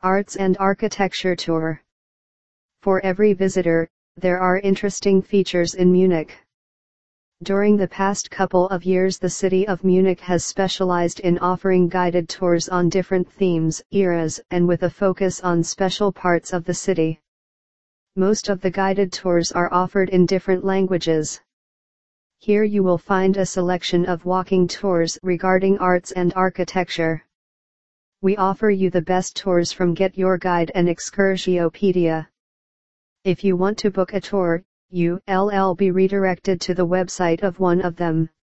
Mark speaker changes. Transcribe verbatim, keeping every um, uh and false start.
Speaker 1: Arts and Architecture Tour. For every visitor, there are interesting features in Munich. During the past couple of years, the city of Munich has specialized in offering guided tours on different themes, eras, and with a focus on special parts of the city. Most of the guided tours are offered in different languages. Here you will find a selection of walking tours regarding arts and architecture. We offer you the best tours from Get Your Guide and Excursio-pedia. If you want to book a tour, you will be redirected to the website of one of them.